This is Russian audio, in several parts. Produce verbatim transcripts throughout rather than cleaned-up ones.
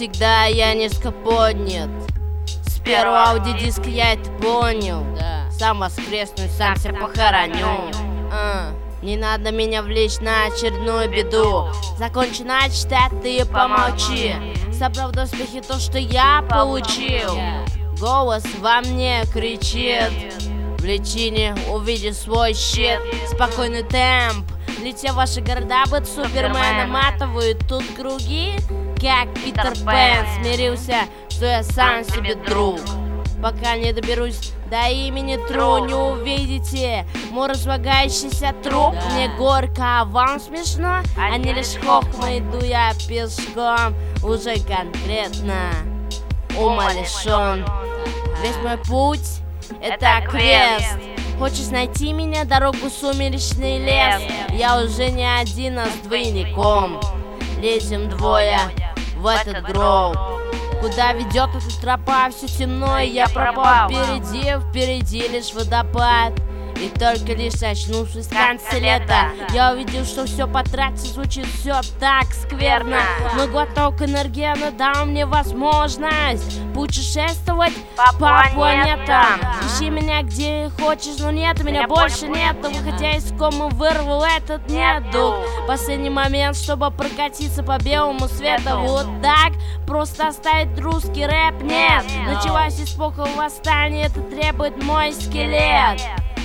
всегда я низко поднят. С первого аудиодиска я это понял. Да. Сам воскресну, сам себя похороню. А, не надо меня влечь на очередную беду. Закончи начать, а ты помолчи. Собрав доспехи то, что я получил. Голос во мне кричит. В личине увидишь свой щит. Спокойный темп. Летя в ваши города, быть суперменом. Матывают тут круги, как Питер Пен. Смирился, что я сам себе друг. Пока не доберусь до имени Тру, не увидите мой разлагающийся труп. Да. Мне горько, а вам смешно? А не лишь хохма, иду я пешком. Уже конкретно умалишен. Весь мой путь — это квест. Хочешь найти меня, дорогу сумеречный лес? Я уже не один, а с двойником. Лезем двое в этот гроб. Куда ведет эта тропа, все темно, и я пропал. Впереди, впереди лишь водопад. И только лишь очнувшись в конце лета, я увидел, что все потратить звучит все так скверно. Но глоток энергии дал мне возможность путешествовать по планетам. Ищи меня где хочешь, но нет, меня больше нету. Выходя из комы, вырвал этот недуг. Последний момент, чтобы прокатиться по белому свету. Вот так просто оставить русский рэп нет. Началась эпоха восстания, это требует мой скелет.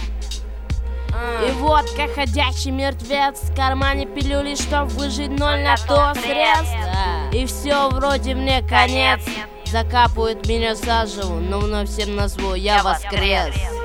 И вот, как ходячий мертвец, в кармане пилюли, чтоб выжить ноль на то средств. И все вроде мне конец. Закапывают меня заживо, но вновь всем назву я воскрес.